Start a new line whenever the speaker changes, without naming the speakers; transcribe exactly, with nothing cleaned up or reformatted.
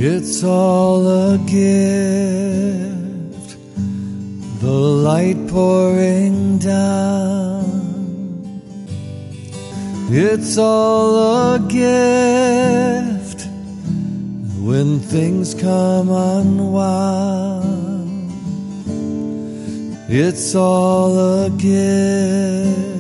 It's all a gift, the light pouring down. It's all a gift when things come unwound. It's all a gift